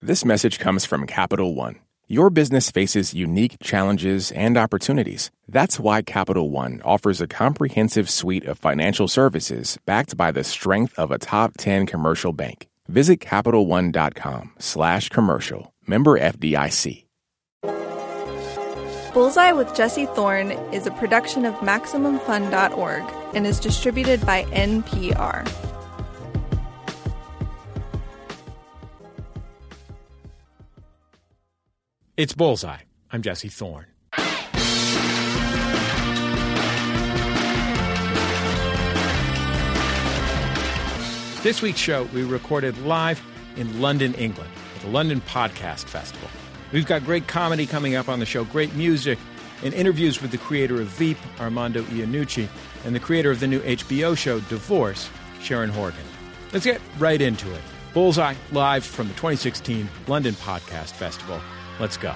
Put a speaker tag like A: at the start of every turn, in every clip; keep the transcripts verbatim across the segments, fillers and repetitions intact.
A: This message comes from Capital One. Your business faces unique challenges and opportunities. That's why Capital One offers a comprehensive suite of financial services backed by the strength of a top ten commercial bank. Visit CapitalOne.com slash commercial. Member F D I C.
B: Bullseye with Jesse Thorne is a production of Maximum Fun dot org and is distributed by N P R.
C: It's Bullseye. I'm Jesse Thorne. This week's show we recorded live in London, England, at the London Podcast Festival. We've got great comedy coming up on the show, great music, and interviews with the creator of Veep, Armando Iannucci, and the creator of the new H B O show, Divorce, Sharon Horgan. Let's get right into it. Bullseye, live from the twenty sixteen London Podcast Festival. Let's go.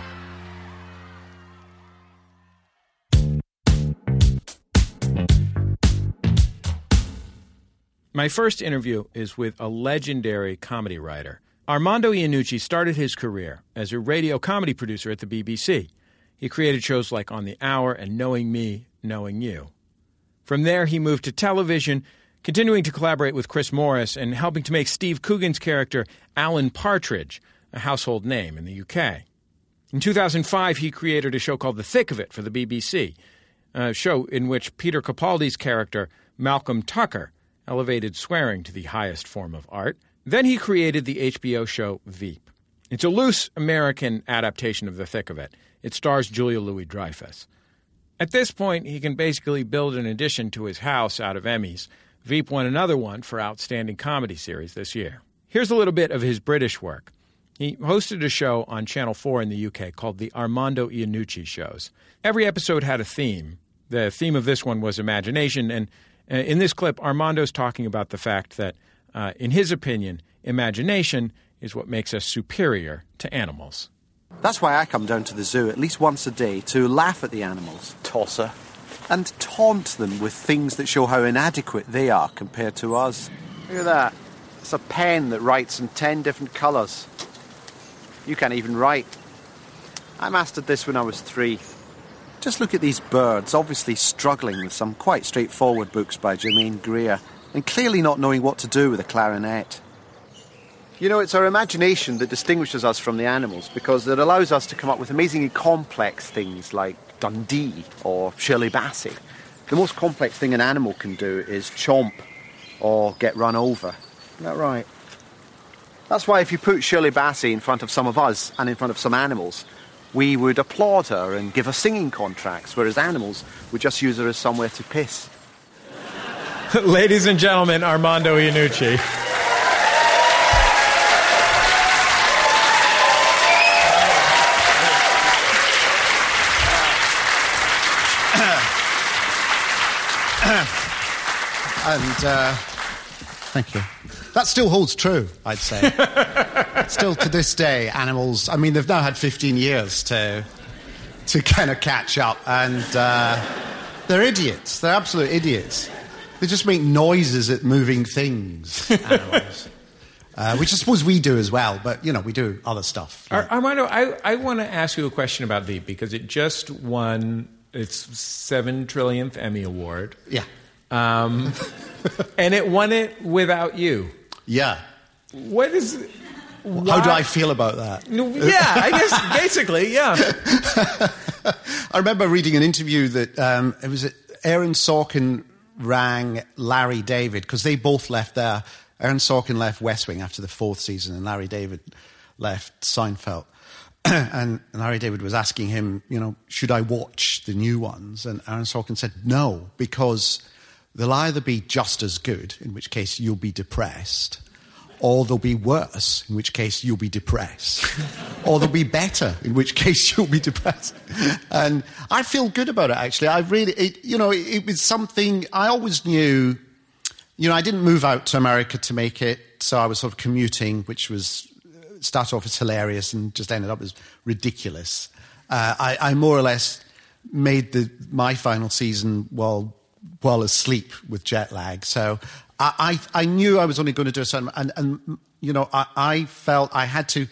C: My first interview is with a legendary comedy writer. Armando Iannucci started his career as a radio comedy producer at the B B C. He created shows like On the Hour and Knowing Me, Knowing You. From there, he moved to television, continuing to collaborate with Chris Morris and helping to make Steve Coogan's character Alan Partridge a household name in the U K. In two thousand five, he created a show called The Thick of It for the B B C, a show in which Peter Capaldi's character, Malcolm Tucker, elevated swearing to the highest form of art. Then he created the H B O show Veep. It's a loose American adaptation of The Thick of It. It stars Julia Louis-Dreyfus. At this point, he can basically build an addition to his house out of Emmys. Veep won another one for Outstanding Comedy Series this year. Here's a little bit of his British work. He hosted a show on Channel four in the U K called the Armando Iannucci Shows. Every episode had a theme. The theme of this one was imagination, and uh, in this clip, Armando's talking about the fact that, uh, in his opinion, imagination is what makes us superior to animals.
D: That's why I come down to the zoo at least once a day to laugh at the animals. Tosser. And taunt them with things that show how inadequate they are compared to us. Look at that. It's a pen that writes in ten different colours. You can't even write. I mastered this when I was three. Just look at these birds, obviously struggling with some quite straightforward books by Germaine Greer, and clearly not knowing what to do with a clarinet. You know, it's our imagination that distinguishes us from the animals, because it allows us to come up with amazingly complex things like Dundee or Shirley Bassey. The most complex thing an animal can do is chomp or get run over. Isn't that right? That's why if you put Shirley Bassey in front of some of us and in front of some animals, we would applaud her and give her singing contracts, whereas animals would just use her as somewhere to piss.
C: Ladies and gentlemen, Armando Iannucci.
E: And, uh, thank you. That still holds true, I'd say. Still to this day, animals, I mean, they've now had fifteen years to to kind of catch up, and uh, they're idiots. They're absolute idiots. They just make noises at moving things, animals. uh, which I suppose we do as well, but, you know, we do other stuff.
C: Ar- Armando, I, I want to ask you a question about Veep, because it just won its seven trillionth Emmy Award.
E: Yeah.
C: Um, and it won it without you.
E: Yeah.
C: What is... Why?
E: How do I feel about that?
C: Yeah, I guess basically, yeah.
E: I remember reading an interview that um, it was Aaron Sorkin rang Larry David, because they both left there. Aaron Sorkin left West Wing after the fourth season, and Larry David left Seinfeld. And Larry David was asking him, you know, should I watch the new ones? And Aaron Sorkin said, no, because they'll either be just as good, in which case you'll be depressed, or they'll be worse, in which case you'll be depressed. Or they'll be better, in which case you'll be depressed. And I feel good about it, actually. I really, it, you know, it, it was something I always knew. You know, I didn't move out to America to make it, so I was sort of commuting, which was, started off as hilarious and just ended up as ridiculous. Uh, I, I more or less made the, my final season while, while asleep with jet lag. So I, I, I knew I was only going to do a certain... And, and you know, I, I felt I had to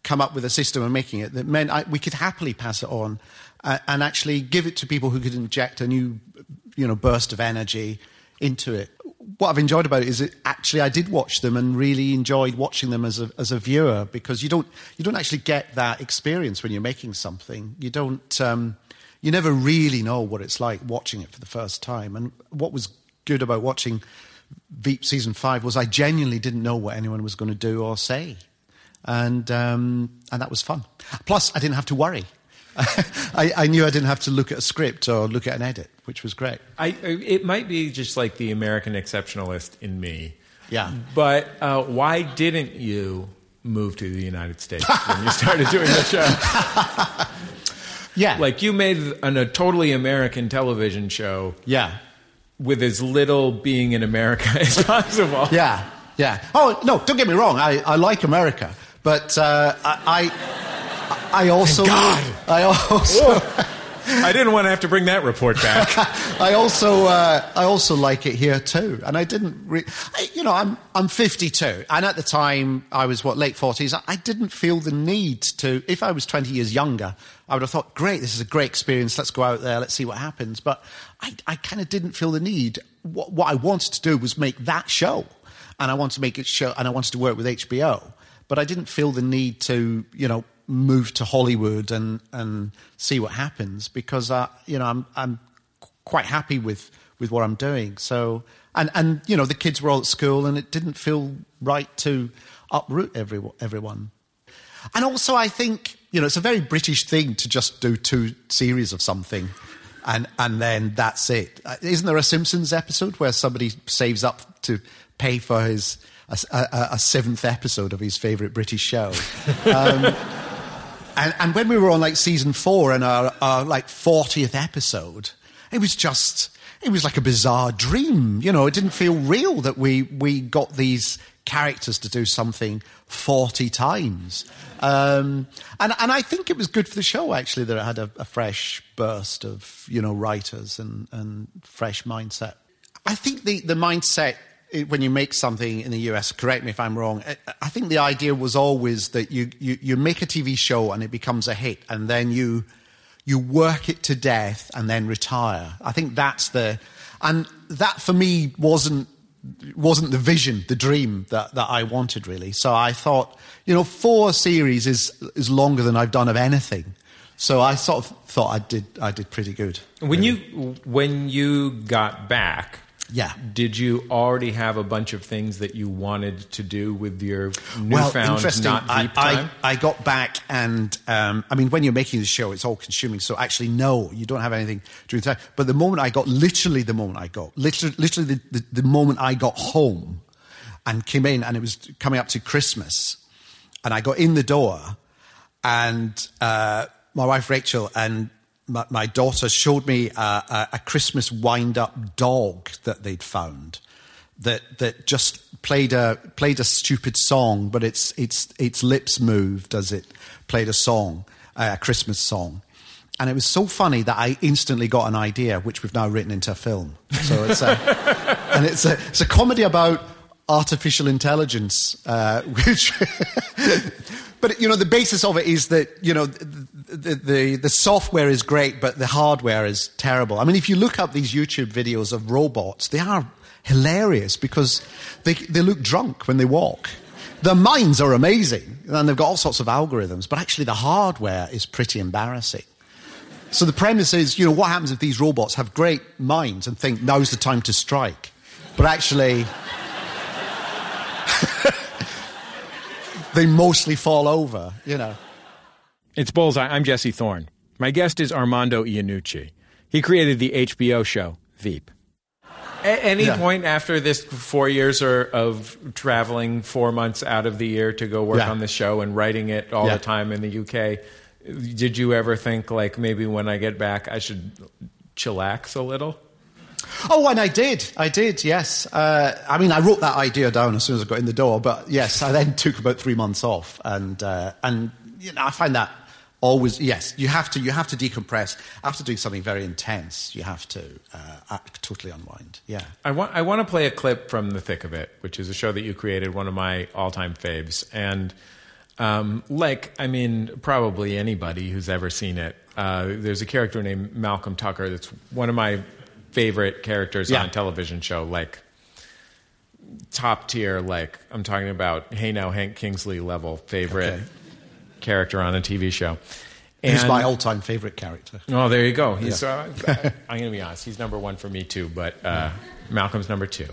E: come up with a system of making it that meant I, we could happily pass it on uh, and actually give it to people who could inject a new, you know, burst of energy into it. What I've enjoyed about it is that actually I did watch them and really enjoyed watching them as a as a viewer, because you don't you don't actually get that experience when you're making something. You don't um, you never really know what it's like watching it for the first time. And what was good about watching Veep season five was I genuinely didn't know what anyone was going to do or say, and um, and that was fun. Plus, I didn't have to worry. I, I knew I didn't have to look at a script or look at an edit, which was great.
C: I, it might be just like the American exceptionalist in me.
E: Yeah.
C: But uh, why didn't you move to the United States when you started doing the show?
E: Yeah.
C: Like, you made an, a totally American television show.
E: Yeah.
C: With as little being in America as possible.
E: Yeah. Yeah. Oh, no, don't get me wrong. I, I like America. But uh, I... I I also,
C: Thank God.
E: I also,
C: I didn't want to have to bring that report back.
E: I also, uh, I also like it here too. And I didn't, re- I, you know, I'm, I'm fifty-two, and at the time I was what late forties. I, I didn't feel the need to. If I was twenty years younger, I would have thought, great, this is a great experience. Let's go out there, let's see what happens. But I, I kind of didn't feel the need. What, what I wanted to do was make that show, and I wanted to make it show, and I wanted to work with H B O. But I didn't feel the need to, you know, move to Hollywood and, and see what happens, because uh, you know I'm I'm quite happy with, with what I'm doing. So and and you know the kids were all at school, and it didn't feel right to uproot every, everyone. And also I think you know it's a very British thing to just do two series of something, and and then that's it. Isn't there a Simpsons episode where somebody saves up to pay for his a, a, a seventh episode of his favourite British show? Um, And, and when we were on like season four and our, our like fortieth episode, it was just, it was like a bizarre dream. You know, it didn't feel real that we, we got these characters to do something forty times. Um, and, and I think it was good for the show, actually, that it had a, a fresh burst of, you know, writers and, and fresh mindset. I think the, the mindset, when you make something in the U S, correct me if I'm wrong, I think the idea was always that you, you, you make a T V show and it becomes a hit, and then you you work it to death and then retire. I think that's the... And that, for me, wasn't wasn't the vision, the dream that, that I wanted, really. So I thought, you know, four series is is longer than I've done of anything. So I sort of thought I did I did pretty good.
C: When
E: really.
C: you when you got back...
E: Yeah.
C: Did you already have a bunch of things that you wanted to do with your newfound
E: well, interesting.
C: not Veep time?
E: I, I got back and, um, I mean, when you're making the show, it's all consuming. So actually, no, you don't have anything during the time. But the moment I got, literally the moment I got, literally, literally the, the, the moment I got home and came in, and it was coming up to Christmas, and I got in the door, and uh, my wife Rachel and My, my daughter showed me a, a, a Christmas wind-up dog that they'd found that that just played a played a stupid song, but its its its lips moved as it played a song, a Christmas song, and it was so funny that I instantly got an idea, which we've now written into a film. So it's a and it's a it's a comedy about artificial intelligence, uh, which. But, you know, the basis of it is that, you know, the, the, the software is great, but the hardware is terrible. I mean, if you look up these YouTube videos of robots, they are hilarious because they, they look drunk when they walk. Their minds are amazing, and they've got all sorts of algorithms, but actually the hardware is pretty embarrassing. So the premise is, you know, what happens if these robots have great minds and think now's the time to strike? But actually... they mostly fall over, you know.
C: It's Bullseye. I'm Jesse Thorne. My guest is Armando Iannucci. He created the H B O show, Veep. At any yeah. point after this four years or of traveling four months out of the year to go work yeah. on the show and writing it all yeah. the time in the U K, did you ever think, like, maybe when I get back I should chillax a little?
E: Oh, and I did. I did, yes. Uh, I mean, I wrote that idea down as soon as I got in the door, but yes, I then took about three months off. And, uh, and you know, I find that always, yes, you have to you have to decompress. After doing something very intense, you have to uh, totally unwind, yeah.
C: I want, I want to play a clip from The Thick of It, which is a show that you created, one of my all-time faves. And Um, like, I mean, probably anybody who's ever seen it. Uh, there's a character named Malcolm Tucker that's one of my favorite characters
E: yeah.
C: on a television show, like top tier, like I'm talking about Hey Now Hank Kingsley level favorite okay. character on a T V show. And,
E: he's my all-time favorite character.
C: Oh, there you go. He's,
E: yeah.
C: uh, I'm going to be honest. He's number one for me too, but uh, Malcolm's number two.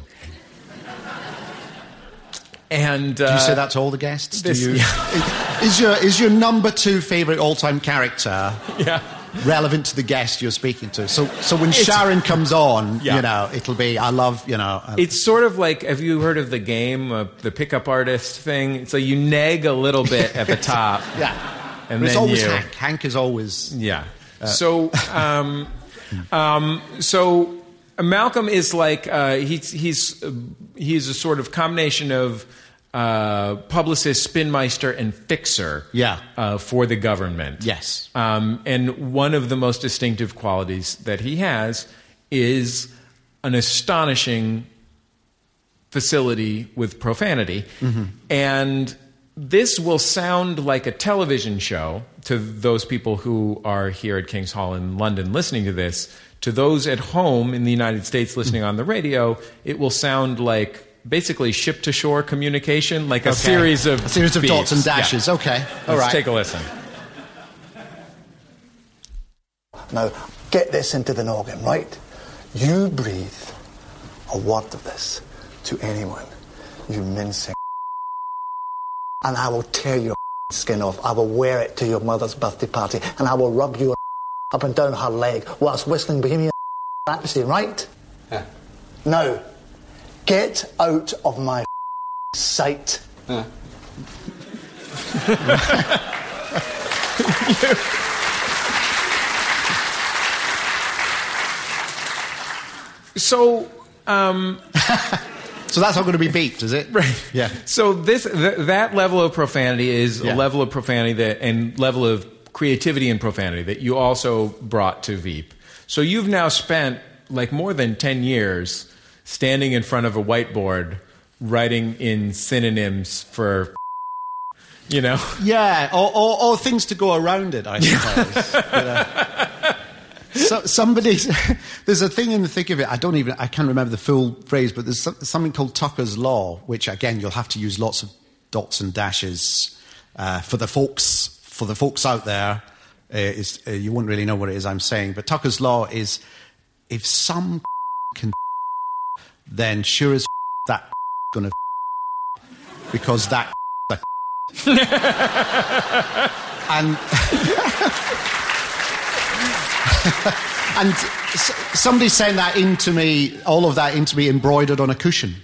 C: And uh,
E: do you say that to all the guests?
C: This,
E: Do you,
C: yeah.
E: is your is your number two favorite all-time character
C: yeah.
E: relevant to the guest you're speaking to? So so when it's, Sharon comes on, yeah. you know, it'll be I love you know. Uh,
C: it's sort of like, have you heard of the game, uh, the pickup artist thing? So you nag a little bit at the top,
E: yeah,
C: and
E: but
C: then
E: it's always
C: you,
E: Hank. Hank is always
C: yeah. Uh, so um, um, so Malcolm is like uh, he's he's uh, he's a sort of combination of. Uh, publicist, spinmeister, and fixer
E: yeah.
C: uh, for the government.
E: Yes.
C: Um, and one of the most distinctive qualities that he has is an astonishing facility with profanity. Mm-hmm. And this will sound like a television show to those people who are here at King's Hall in London listening to this. To those at home in the United States listening mm-hmm. on the radio, it will sound like basically ship-to-shore communication, like a
E: okay.
C: series of
E: a series of
C: beats.
E: dots and dashes.
C: Yeah.
E: Okay, all
C: Let's
E: right.
C: take a listen.
F: Now, get this into the noggin, right? You breathe a word of this to anyone, you mincing, and I will tear your skin off. I will wear it to your mother's birthday party, and I will rub your up and down her leg whilst whistling Bohemian Rhapsody, right?
D: Yeah.
F: Now, get out of my sight.
D: Yeah.
C: so, um...
E: so that's not going to be beeped, is it?
C: Right.
E: Yeah.
C: So this th- that level of profanity is
E: yeah.
C: a level of profanity that and level of creativity and profanity that you also brought to Veep. So you've now spent like more than ten years standing in front of a whiteboard, writing in synonyms for, you know?
E: Yeah, or, or, or things to go around it, I suppose. you know? So, somebody, there's a thing in the thick of it, I don't even, I can't remember the full phrase, but there's some, something called Tucker's Law, which again, you'll have to use lots of dots and dashes uh, for the folks, for the folks out there. Uh, is, uh, you wouldn't really know what it is I'm saying, but Tucker's Law is if some can then sure as that gonna because that and and somebody sent that into me, all of that into me embroidered on a cushion.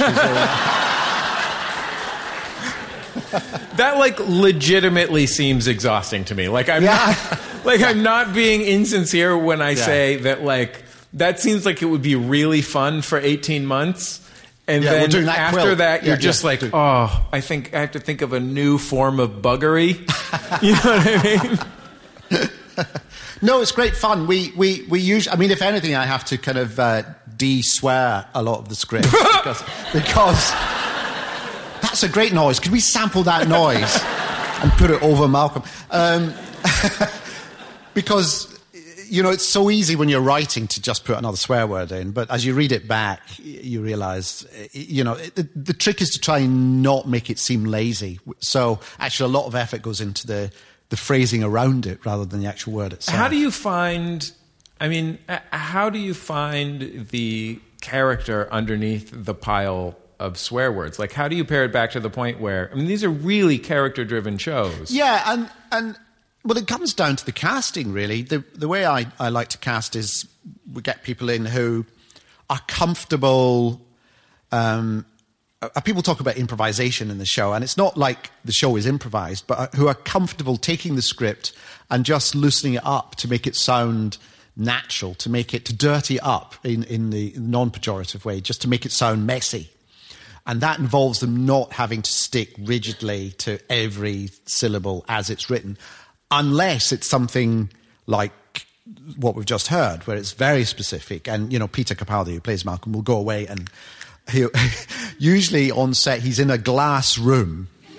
C: That like legitimately seems exhausting to me. Like I'm
E: yeah.
C: not, like yeah. I'm not being insincere when I yeah. say that like that seems like it would be really fun for eighteen months. And
E: yeah,
C: then
E: that
C: after
E: quilt.
C: that, you're
E: yeah,
C: just
E: yeah.
C: like, oh, I think I have to think of a new form of buggery. You know what I mean?
E: No, it's great fun. We we we usually, I mean, if anything, I have to kind of uh, de-swear a lot of the script because, because that's a great noise. Could we sample that noise and put it over Malcolm? Um, because. You know, it's so easy when you're writing to just put another swear word in, but as you read it back, you realise, you know, the, the trick is to try and not make it seem lazy. So actually a lot of effort goes into the, the phrasing around it rather than the actual word itself.
C: How do you find, I mean, how do you find the character underneath the pile of swear words? Like, how do you pare it back to the point where, I mean, these are really character-driven shows.
E: Yeah, and... and well, it comes down to the casting, really. The the way I, I like to cast is we get people in who are comfortable. Um, uh, people talk about improvisation in the show, and it's not like the show is improvised, but who are comfortable taking the script and just loosening it up to make it sound natural, to make it, to dirty up in, in the non-pejorative way, just to make it sound messy. And that involves them not having to stick rigidly to every syllable as it's written. Unless it's something like what we've just heard, where it's very specific. And, you know, Peter Capaldi, who plays Malcolm, will go away and he'll, usually on set, he's in a glass room,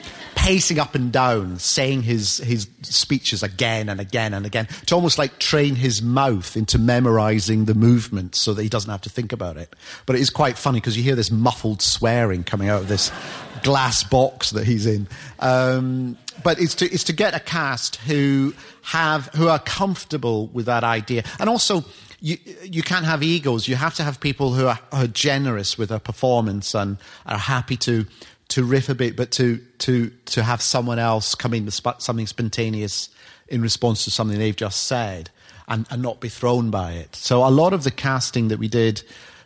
E: pacing up and down, saying his, his speeches again and again and again, to almost like train his mouth into memorising the movement so that he doesn't have to think about it. But it is quite funny because you hear this muffled swearing coming out of this glass box that he's in. Um, but it's to, it's to get a cast who have who are comfortable with that idea. And also, you you can't have egos. You have to have people who are, are generous with their performance and are happy to to riff a bit, but to to to have someone else come in with sp- something spontaneous in response to something they've just said, and, and not be thrown by it. So a lot of the casting that we did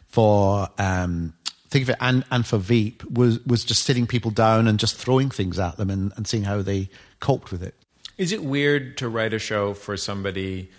E: for um, think of it and, and for Veep was was just sitting people down and just throwing things at them and, and seeing how they coped with it.
C: Is it weird to write a show for somebody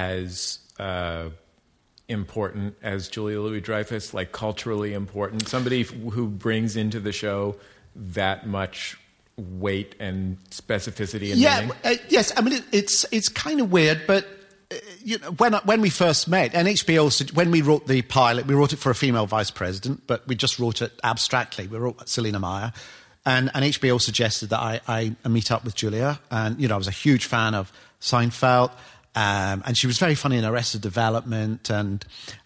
C: as uh, important as Julia Louis-Dreyfus, like culturally important, somebody f- who brings into the show that much weight and specificity and
E: yeah,
C: meaning?
E: Uh, yes. I mean, it, it's it's kind of weird, but uh, you know, when when we first met, and H B O, when we wrote the pilot, we wrote it for a female vice president, but we just wrote it abstractly. We wrote Selina Meyer. And, and H B O suggested that I, I meet up with Julia. And, you know, I was a huge fan of Seinfeld. Um, and she was very funny in Arrested Development. And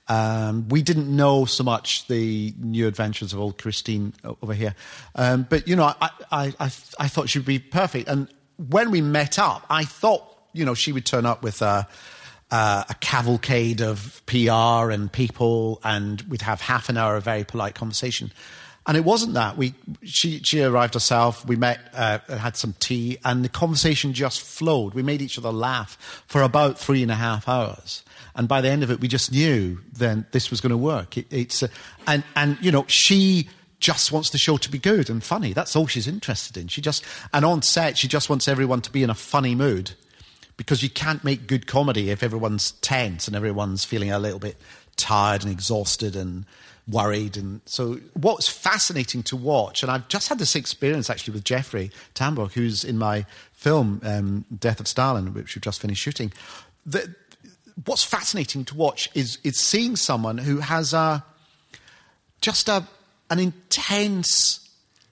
E: um, we didn't know so much the new adventures of old Christine over here. Um, but, you know, I, I, I, I thought she would be perfect. And when we met up, I thought, you know, she would turn up with a, uh, a cavalcade of P R and people, and we'd have half an hour of very polite conversation. And it wasn't that. We she she arrived herself. We met, uh, had some tea, and the conversation just flowed. We made each other laugh for about three and a half hours. And by the end of it, we just knew then this was going to work. It, it's uh, and and you know, she just wants the show to be good and funny. That's all she's interested in. She just and on set, she just wants everyone to be in a funny mood, because you can't make good comedy if everyone's tense and everyone's feeling a little bit tired and exhausted and worried. And so what's fascinating to watch, and I've just had this experience actually with Jeffrey Tambor, who's in my film um, Death of Stalin, which we've just finished shooting. The, what's fascinating to watch is, is seeing someone who has a, just a, an intense,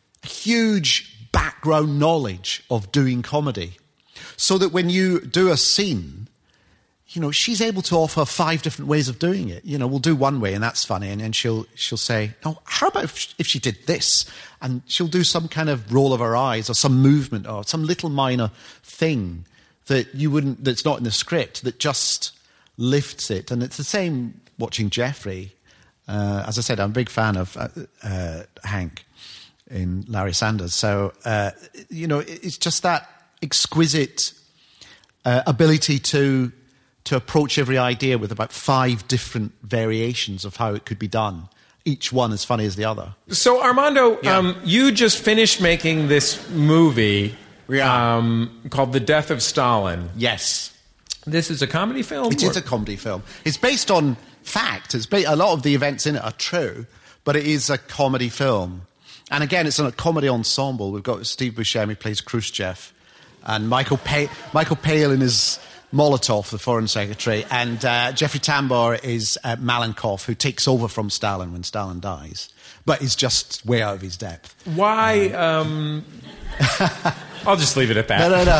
E: huge background knowledge of doing comedy, so that when you do a scene, you know, she's able to offer five different ways of doing it. You know, we'll do one way and that's funny, and then she'll she'll say, "Oh, how about if, if she did this?" And she'll do some kind of roll of her eyes or some movement or some little minor thing that you wouldn't, that's not in the script, that just lifts it. And it's the same watching Jeffrey. Uh, as I said, I'm a big fan of uh, uh, Hank in Larry Sanders. So uh, you know, it's just that exquisite uh, ability to. to approach every idea with about five different variations of how it could be done, each one as funny as the other.
C: So, Armando,
E: yeah.
C: um, you just finished making this movie
E: yeah.
C: um, called The Death of Stalin.
E: Yes.
C: This is a comedy film?
E: It
C: or?
E: is a comedy film. It's based on fact. It's ba- a lot of the events in it are true, but it is a comedy film. And again, it's a comedy ensemble. We've got Steve Buscemi plays Khrushchev, and Michael, pa- Michael Palin is Molotov, the foreign secretary, and uh, Jeffrey Tambor is uh, Malenkov, who takes over from Stalin when Stalin dies, but is just way out of his depth.
C: Why? Um, I'll just leave it at that.
E: No, no,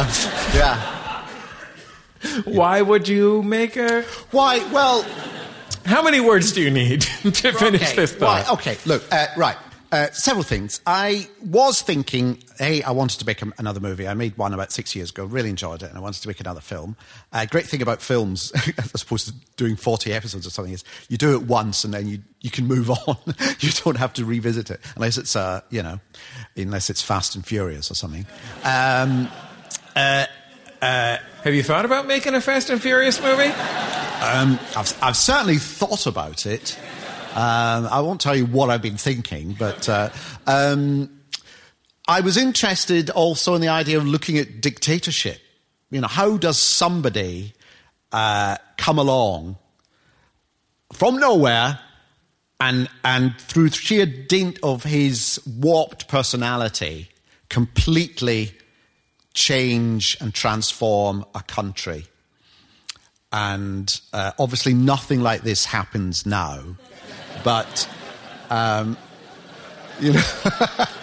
E: no. Yeah.
C: Why would you make a...
E: Why? Well...
C: How many words do you need to finish
E: okay,
C: this thought?
E: Right, okay, look, uh, right. Uh, several things. I was thinking, hey, I wanted to make a, another movie. I made one about six years ago, really enjoyed it, and I wanted to make another film. Uh, great thing about films, as opposed to doing forty episodes or something, is you do it once and then you, you can move on. You don't have to revisit it, unless it's, uh, you know, unless it's Fast and Furious or something. Um, uh, uh,
C: Have you thought about making a Fast and Furious movie?
E: Um, I've, I've certainly thought about it. Um, I won't tell you what I've been thinking, but uh, um, I was interested also in the idea of looking at dictatorship. You know, how does somebody uh, come along from nowhere and and through sheer dint of his warped personality completely change and transform a country? And uh, obviously nothing like this happens now. But, um, you know,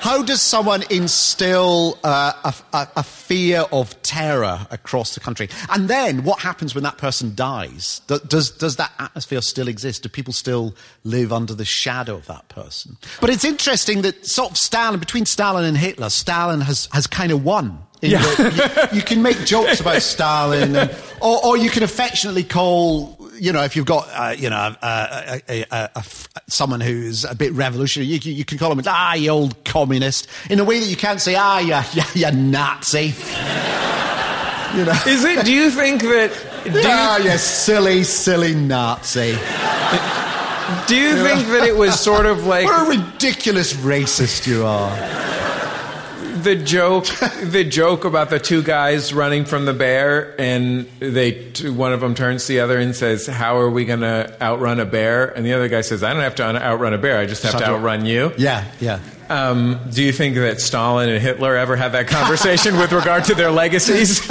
E: how does someone instill uh, a, a, a fear of terror across the country? And then what happens when that person dies? Does, does, does that atmosphere still exist? Do people still live under the shadow of that person? But it's interesting that sort of Stalin, between Stalin and Hitler, Stalin has, has kind of won. In yeah. the, you, you can make jokes about Stalin, and, or, or you can affectionately call, you know, if you've got, uh, you know, uh, a, a, a, a, someone who's a bit revolutionary, you, you can call him, ah, you old communist, in a way that you can't say, ah, you, you, you Nazi. You know?
C: Is it, do you think that...
E: Ah, you, you silly, silly Nazi.
C: Do you, you think know? that it was sort of like...
E: What a ridiculous racist you are.
C: The joke, the joke about the two guys running from the bear, and they, one of them turns to the other and says, "How are we going to outrun a bear?" And the other guy says, "I don't have to outrun a bear. I just have Shut to outrun you."
E: Yeah, yeah.
C: Um, do you think that Stalin and Hitler ever had that conversation with regard to their legacies?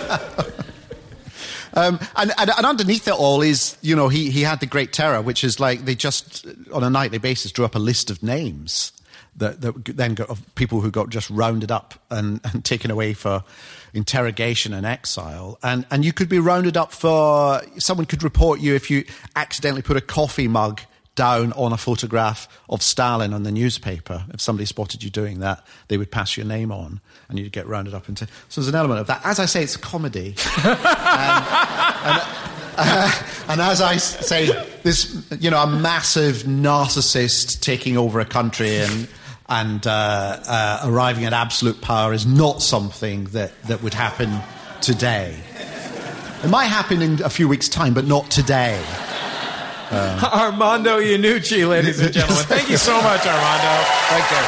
E: Um, and, and, and underneath it all is, you know, he, he had the Great Terror, which is like they just, on a nightly basis, drew up a list of names that, that then got, of people who got just rounded up and, and taken away for interrogation and exile. And, and you could be rounded up for, someone could report you if you accidentally put a coffee mug down on a photograph of Stalin on the newspaper. If somebody spotted you doing that, they would pass your name on and you'd get rounded up into... So there's an element of that. As I say, it's a comedy. and, and, uh, and as I say, this, you know, a massive narcissist taking over a country and, and uh, uh, arriving at absolute power is not something that, that would happen today. It might happen in a few weeks' time, but not today. Um,
C: Armando Iannucci, ladies and gentlemen. Thank you so much, Armando.
E: Thank you.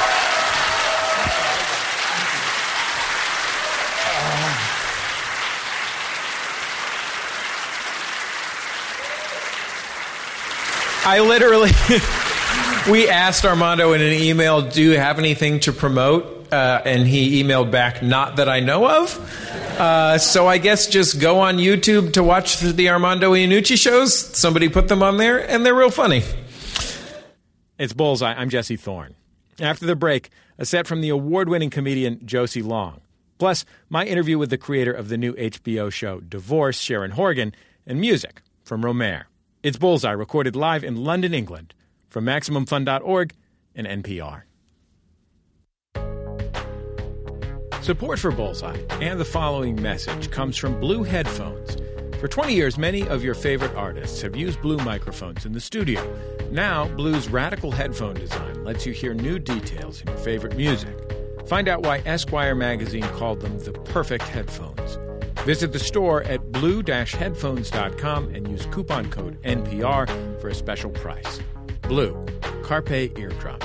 C: I literally, we asked Armando in an email, do you have anything to promote? Uh, and he emailed back, not that I know of. Uh, so I guess just go on YouTube to watch the Armando Iannucci shows. Somebody put them on there, and they're real funny. It's Bullseye. I'm Jesse Thorne. After the break, a set from the award-winning comedian Josie Long. Plus, my interview with the creator of the new H B O show Divorce, Sharon Horgan, and music from Romare. It's Bullseye, recorded live in London, England, from Maximum Fun dot org and N P R. Support for Bullseye and the following message comes from Blue Headphones. For twenty years, many of your favorite artists have used Blue microphones in the studio. Now, Blue's radical headphone design lets you hear new details in your favorite music. Find out why Esquire magazine called them the perfect headphones. Visit the store at blue dash headphones dot com and use coupon code N P R for a special price. Blue, Carpe Eardrum.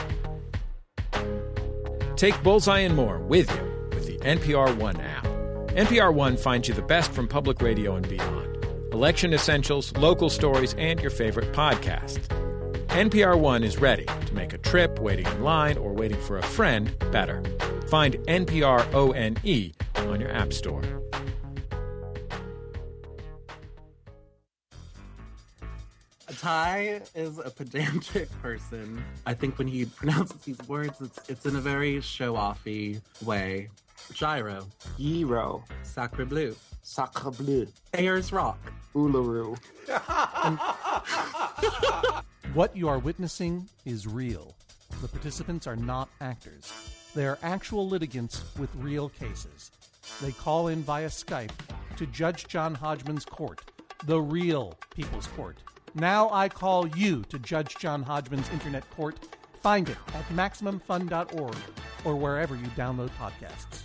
C: Take Bullseye and more with you with the N P R One app. N P R One finds you the best from public radio and beyond. Election essentials, local stories, and your favorite podcasts. N P R One is ready to make a trip, waiting in line, or waiting for a friend better. Find N P R O N E on your app store.
G: Ty is a pedantic person. I think when he pronounces these words, it's it's in a very show-offy way. Gyro.
H: Gyro.
G: Sacre bleu.
H: Sacre bleu.
G: Ayers Rock.
H: Uluru.
G: And...
I: What you are witnessing is real. The participants are not actors. They are actual litigants with real cases. They call in via Skype to Judge John Hodgman's court, the real People's Court. Now I call you to Judge John Hodgman's internet court. Find it at maximum fun dot org or wherever you download podcasts.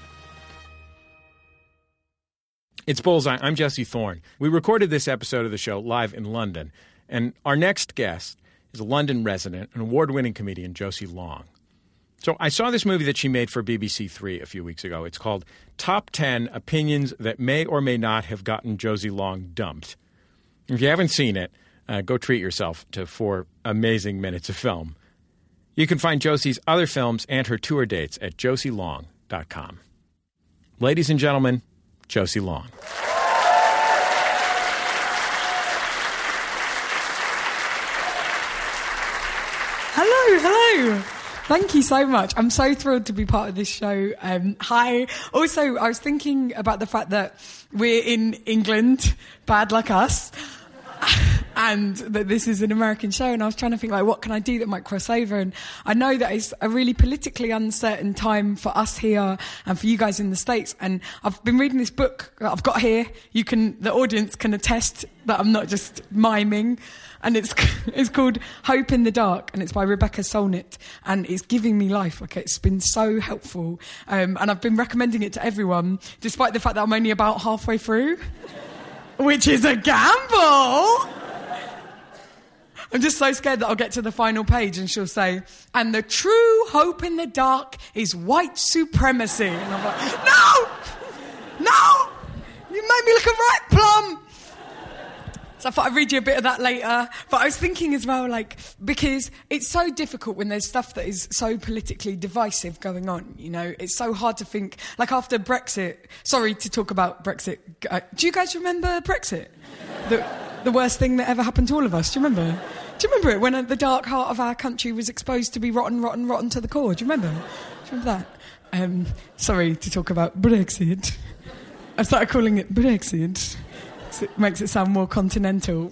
C: It's Bullseye. I'm Jesse Thorne. We recorded this episode of the show live in London, and our next guest is a London resident and award-winning comedian, Josie Long. So I saw this movie that she made for B B C Three a few weeks ago. It's called Top ten Opinions That May or May Not Have Gotten Josie Long Dumped. If you haven't seen it, uh, go treat yourself to four amazing minutes of film. You can find Josie's other films and her tour dates at josie long dot com. Ladies and gentlemen, Josie Long.
J: Hello, hello. Thank you so much. I'm so thrilled to be part of this show. Um, hi. Also, I was thinking about the fact that we're in England, bad luck us, and that this is an American show, and I was trying to think, like, what can I do that might cross over? And I know that it's a really politically uncertain time for us here and for you guys in the States, and I've been reading this book that I've got here. You can, the audience can attest that I'm not just miming, and it's it's called Hope in the Dark, and it's by Rebecca Solnit, and it's giving me life. Like, it's been so helpful, um, and I've been recommending it to everyone, despite the fact that I'm only about halfway through, which is a gamble. I'm just so scared that I'll get to the final page and she'll say, and the true hope in the dark is white supremacy. And I'm like, no! No! You made me look a right plum! So I thought I'd read you a bit of that later. But I was thinking as well, like, because it's so difficult when there's stuff that is so politically divisive going on, you know? It's so hard to think, like after Brexit, sorry to talk about Brexit. Uh, do you guys remember Brexit? The, the worst thing that ever happened to all of us, do you remember? Do you remember it, when the dark heart of our country was exposed to be rotten, rotten, rotten to the core? Do you remember? Do you remember that? Um, sorry to talk about Brexit. I started calling it Brexit. It makes it sound more continental.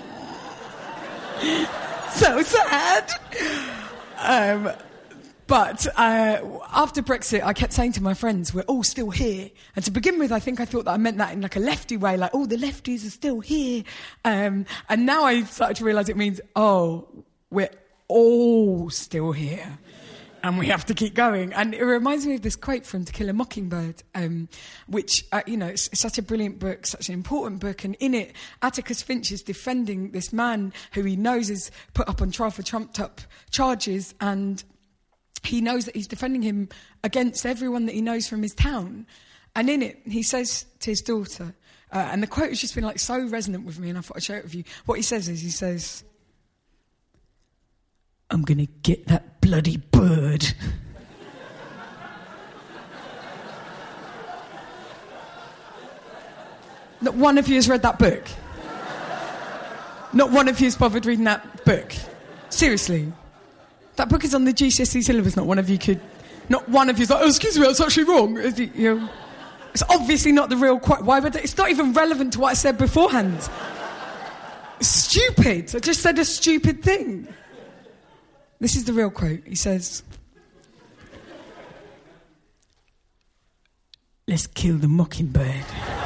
J: So sad. Um, but uh, after Brexit, I kept saying to my friends, we're all still here. And to begin with, I think I thought that I meant that in like a lefty way, like, oh, the lefties are still here. Um, and now I started to realise it means, oh, we're all still here. And we have to keep going. And it reminds me of this quote from To Kill a Mockingbird, um, which, uh, you know, it's, it's such a brilliant book, such an important book. And in it, Atticus Finch is defending this man who he knows is put up on trial for trumped-up charges. And he knows that he's defending him against everyone that he knows from his town. And in it, he says to his daughter, uh, and the quote has just been, like, so resonant with me, and I thought I'd share it with you. What he says is, he says, I'm going to get that bloody bird. Not one of you has read that book. Not one of you has bothered reading that book. Seriously. That book is on the G C S E syllabus. Not one of you could... Not one of you is like, oh, excuse me, that's actually wrong. You know, it's obviously not the real quote. Why would they, it's not even relevant to what I said beforehand. It's stupid. I just said a stupid thing. This is the real quote. He says, let's kill the mockingbird.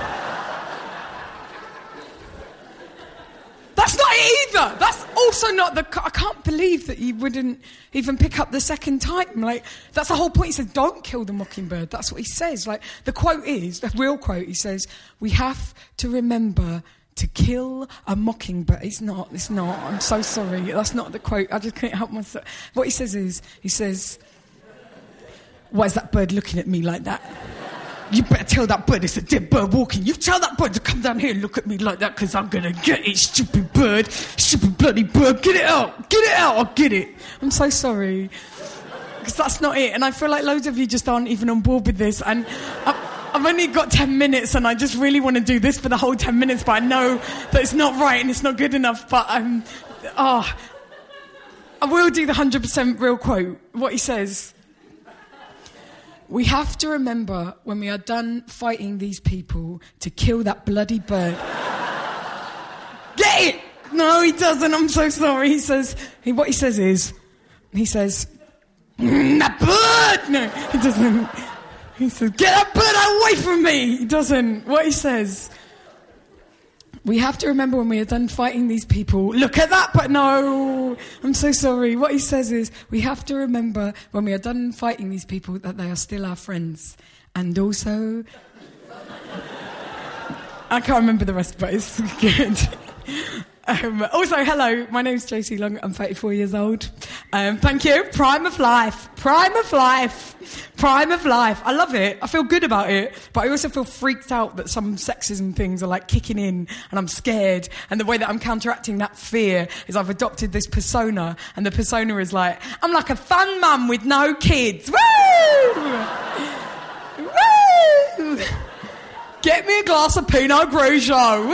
J: That's not it either. That's also not the... I can't believe that you wouldn't even pick up the second time. Like, that's the whole point. He says, don't kill the mockingbird. That's what he says. Like, the quote is, the real quote, he says, we have to remember to kill a mockingbird. It's not, it's not. I'm so sorry. That's not the quote. I just couldn't help myself. What he says is, he says, why is that bird looking at me like that? You better tell that bird it's a dead bird walking. You tell that bird to come down here and look at me like that, because I'm going to get it, stupid bird. Stupid bloody bird. Get it out. Get it out. I'll get it. I'm so sorry. Because that's not it. And I feel like loads of you just aren't even on board with this. And I, I've only got ten minutes and I just really want to do this for the whole ten minutes, but I know that it's not right and it's not good enough. But um, oh, I will do the one hundred percent real quote. What he says, we have to remember when we are done fighting these people to kill that bloody bird. Get it? No, he doesn't. I'm so sorry. He says, he, what he says is, he says, mm, that bird! No, he doesn't. He says, get that bird away from me! He doesn't. What he says, we have to remember when we are done fighting these people. Look at that, but no. I'm so sorry. What he says is, we have to remember when we are done fighting these people that they are still our friends. And also... I can't remember the rest, but it's good. Um, also, hello, my name's Josie Long, I'm thirty-four years old. Um, thank you. Prime of life. Prime of life. Prime of life. I love it. I feel good about it. But I also feel freaked out that some sexism things are like kicking in and I'm scared. And the way that I'm counteracting that fear is I've adopted this persona. And the persona is like, I'm like a fun mum with no kids. Woo! Woo! Get me a glass of Pinot Grigio. Woo!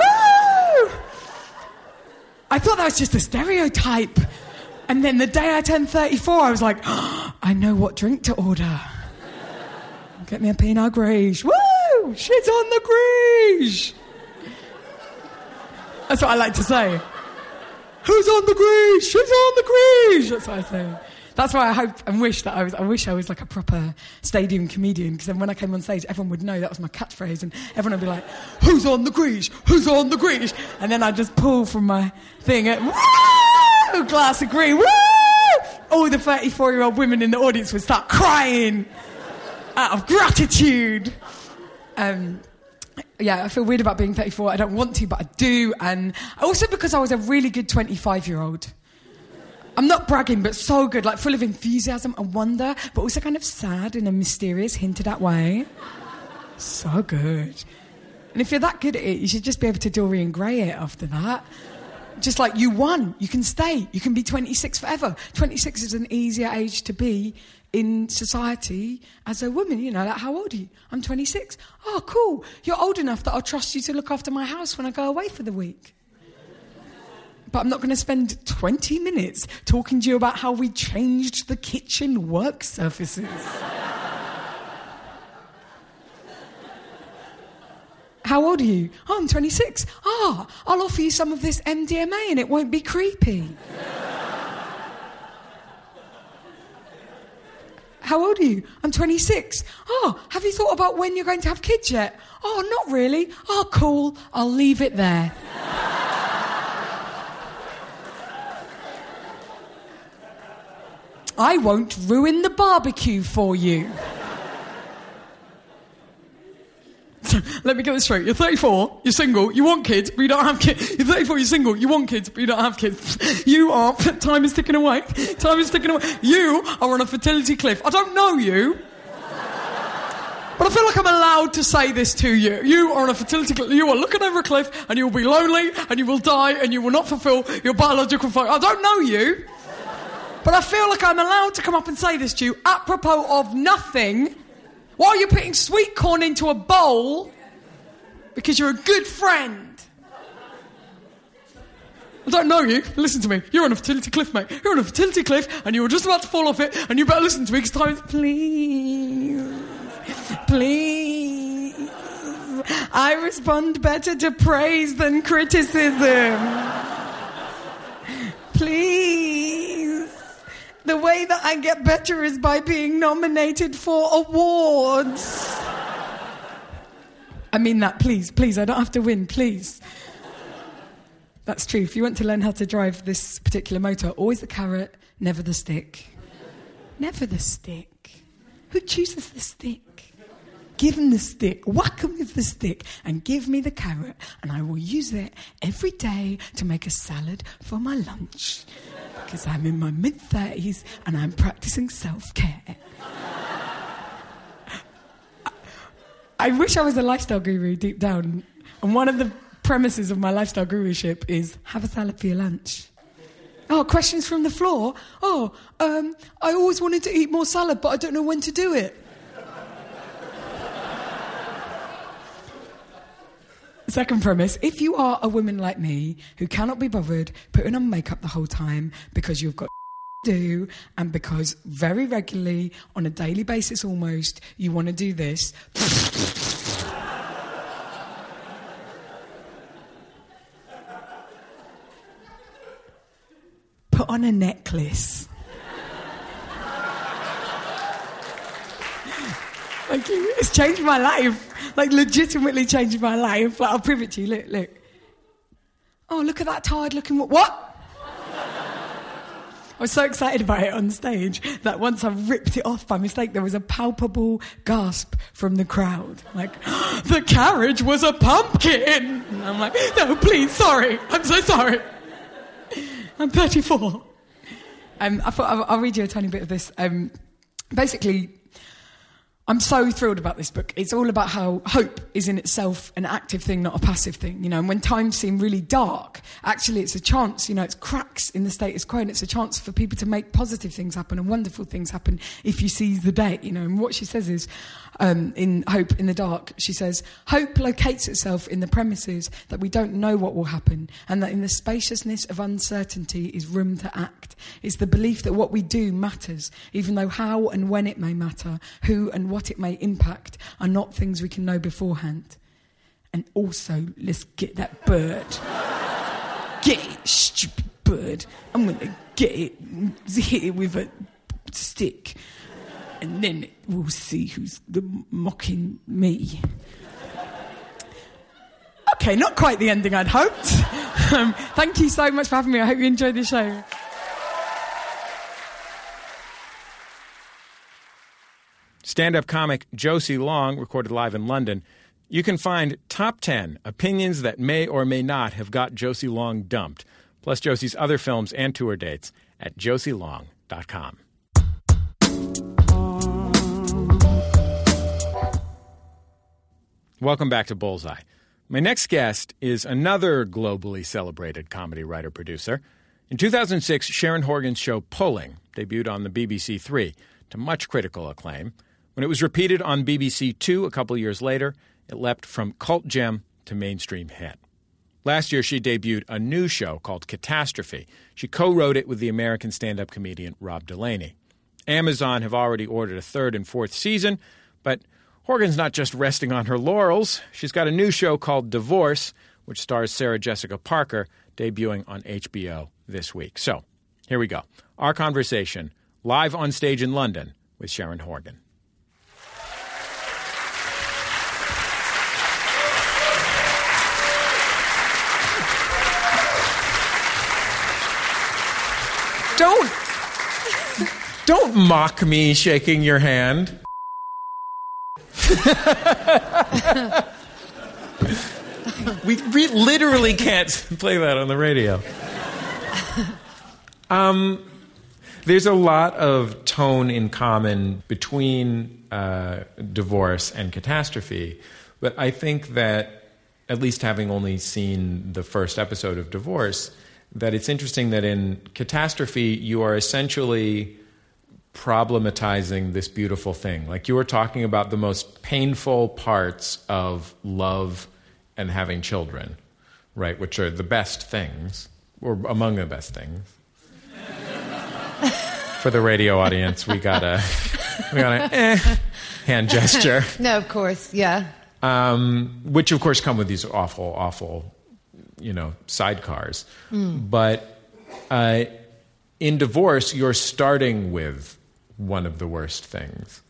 J: I thought that was just a stereotype. And then the day I turned thirty-four, I was like, oh, I know what drink to order. Get me a Pinot Grigio. Woo! She's on the Grigio. That's what I like to say. Who's on the Grigio? She's on the Grigio. That's what I say. That's why I hope and wish that I was. I wish I was like a proper stadium comedian, because then when I came on stage, everyone would know that was my catchphrase, and everyone would be like, "Who's on the Grigio? Who's on the Grigio?" And then I'd just pull from my thing, at, woo, glass of green, woo! All the thirty-four-year-old women in the audience would start crying out of gratitude. Um, yeah, I feel weird about being thirty-four. I don't want to, but I do, and also because I was a really good twenty-five-year-old. I'm not bragging, but so good, like full of enthusiasm and wonder, but also kind of sad in a mysterious, hinted at way. So good. And if you're that good at it, you should just be able to Dorian Gray it after that. Just like, you won, you can stay, you can be twenty-six forever. twenty-six is an easier age to be in society as a woman, you know, like, how old are you? I'm twenty-six. Oh, cool. You're old enough that I'll trust you to look after my house when I go away for the week. But I'm not going to spend twenty minutes talking to you about how we changed the kitchen work surfaces. How old are you? Oh, I'm twenty-six. Ah, I'll offer you some of this M D M A and it won't be creepy. How old are you? I'm twenty-six. Oh, have you thought about when you're going to have kids yet? Oh, not really. Oh, cool. I'll leave it there. I won't ruin the barbecue for you. So, let me get this straight. You're thirty-four, you're single, you want kids, but you don't have kids. You're thirty-four, you're single, you want kids, but you don't have kids. You are... Time is ticking away. Time is ticking away. You are on a fertility cliff. I don't know you, but I feel like I'm allowed to say this to you. You are on a fertility cliff. You are looking over a cliff, and you will be lonely, and you will die, and you will not fulfill your biological function. I don't know you, but I feel like I'm allowed to come up and say this to you, apropos of nothing, while you're putting sweet corn into a bowl, because you're a good friend. I don't know you. Listen to me. You're on a fertility cliff, mate. You're on a fertility cliff, and you were just about to fall off it, and you better listen to me, because time is... Please. Please. I respond better to praise than criticism. Please. The way that I get better is by being nominated for awards. I mean that, please, please. I don't have to win, please. That's true. If you want to learn how to drive this particular motor, always the carrot, never the stick. Never the stick. Who chooses the stick? Give him the stick. Whack him with the stick and give me the carrot, and I will use it every day to make a salad for my lunch. Because I'm in my mid-thirties and I'm practicing self-care. I wish I was a lifestyle guru deep down. And one of the premises of my lifestyle guruship is have a salad for your lunch. Oh, questions from the floor? Oh, um, I always wanted to eat more salad, but I don't know when to do it. Second premise, if you are a woman like me who cannot be bothered putting on makeup the whole time because you've got to do, and because very regularly, on a daily basis almost, you want to do this. Put on a necklace. Thank you. It's changed my life. Like, legitimately changed my life. Like, I'll prove it to you. Look, look. Oh, look at that tired-looking... What? What? I was so excited about it on stage that once I ripped it off by mistake, there was a palpable gasp from the crowd. Like, the carriage was a pumpkin! And I'm like, no, please, sorry. I'm so sorry. I'm thirty-four. Um, I thought I'll, I'll read you a tiny bit of this. Um, basically... I'm so thrilled about this book. It's all about how hope is in itself an active thing, not a passive thing. You know, and when times seem really dark, actually it's a chance, you know, it's cracks in the status quo, and it's a chance for people to make positive things happen and wonderful things happen if you seize the day, you know. And what she says is, um, in Hope in the Dark, she says, hope locates itself in the premises that we don't know what will happen, and that in the spaciousness of uncertainty is room to act. It's the belief that what we do matters, even though how and when it may matter, who and what it may impact are not things we can know beforehand. And also, let's get that bird. Get it, stupid bird. I'm going to get it, hit it with a stick, and then we'll see who's the mocking me. Okay, not quite the ending I'd hoped. Um, thank you so much for having me. I hope you enjoyed the show.
C: Stand-up comic Josie Long, recorded live in London. You can find top ten opinions that may or may not have got Josie Long dumped, plus Josie's other films and tour dates at josie long dot com. Welcome back to Bullseye. My next guest is another globally celebrated comedy writer-producer. In two thousand six, Sharon Horgan's show Pulling debuted on the B B C Three to much critical acclaim. When it was repeated on B B C Two a couple years later, it leapt from cult gem to mainstream hit. Last year, she debuted a new show called Catastrophe. She co-wrote it with the American stand-up comedian Rob Delaney. Amazon have already ordered a third and fourth season, but Horgan's not just resting on her laurels. She's got a new show called Divorce, which stars Sarah Jessica Parker, debuting on H B O this week. So, here we go. Our conversation, live on stage in London, with Sharon Horgan. Don't, don't mock me shaking your hand. we, we literally can't play that on the radio. Um, there's a lot of tone in common between uh, Divorce and Catastrophe, but I think that, at least having only seen the first episode of Divorce, that it's interesting that in Catastrophe, you are essentially problematizing this beautiful thing. Like, you were talking about the most painful parts of love and having children, right? Which are the best things, or among the best things. For the radio audience, we got a, we got a eh, hand gesture.
K: No, of course, yeah.
C: Um, which, of course, come with these awful, awful, you know, sidecars. Mm. But uh, in Divorce, you're starting with one of the worst things.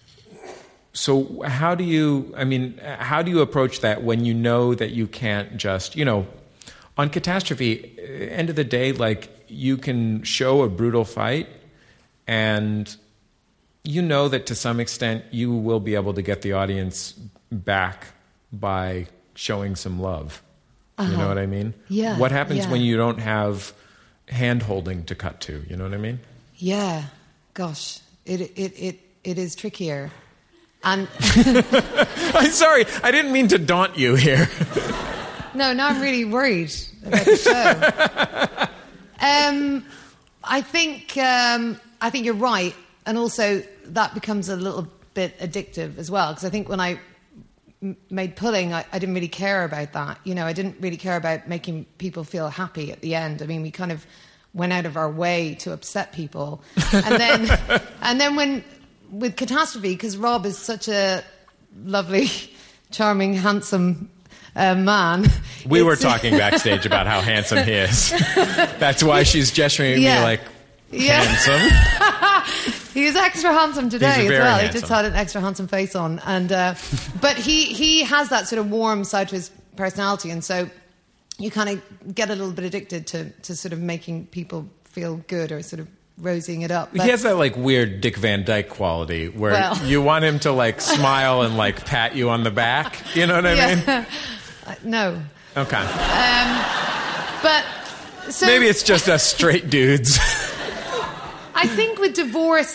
C: So how do you, I mean, how do you approach that when you know that you can't just, you know, on Catastrophe, end of the day, like, you can show a brutal fight and you know that to some extent you will be able to get the audience back by showing some love. Uh-huh. You know what I mean?
K: Yeah.
C: What happens
K: yeah.
C: when you don't have hand-holding to cut to? You know what I mean?
K: Yeah. Gosh, it it it, it is trickier. And
C: I'm sorry, I didn't mean to daunt you here.
K: No, now I'm really worried about the show. um, I think um, I think you're right, and also that becomes a little bit addictive as well. Because I think when I m- made Pulling, I, I didn't really care about that. You know, I didn't really care about making people feel happy at the end. I mean, we kind of went out of our way to upset people, and then and then when with Catastrophe, because Rob is such a lovely, charming, handsome uh, man.
C: We were talking backstage about how handsome he is. That's why she's gesturing at
K: yeah.
C: me like,
K: yeah.
C: handsome.
K: He was extra handsome today as well.
C: Handsome.
K: He just had an extra handsome face on, and uh, but he he has that sort of warm side to his personality, and so you kind of get a little bit addicted to to sort of making people feel good or sort of rosying it up. But
C: he has that like weird Dick Van Dyke quality where
K: well.
C: you want him to like smile and like pat you on the back. You know what I
K: yeah.
C: mean?
K: Uh, no.
C: Okay.
K: Um, but so
C: maybe it's just us straight dudes.
K: I think with Divorce,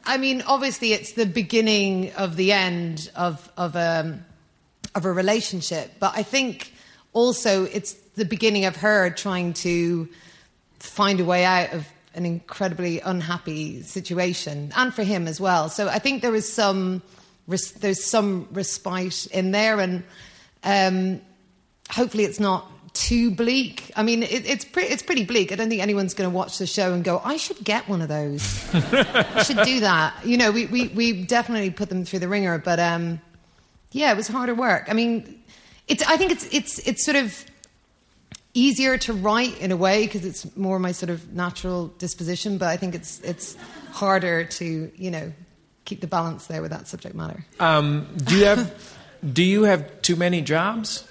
K: I mean, obviously, it's the beginning of the end of of a of a relationship, but I think also it's the beginning of her trying to find a way out of an incredibly unhappy situation, and for him as well. So I think there is some there's some respite in there, and um, hopefully it's not too bleak. I mean, it, it's pre- it's pretty bleak. I don't think anyone's going to watch the show and go, I should get one of those. I should do that. You know, we, we, we definitely put them through the ringer, but um, yeah, it was harder work. I mean, it's I think it's it's it's sort of easier to write in a way because it's more my sort of natural disposition, but I think it's it's harder to, you know, keep the balance there with that subject matter.
C: Um, do you have do you have too many jobs?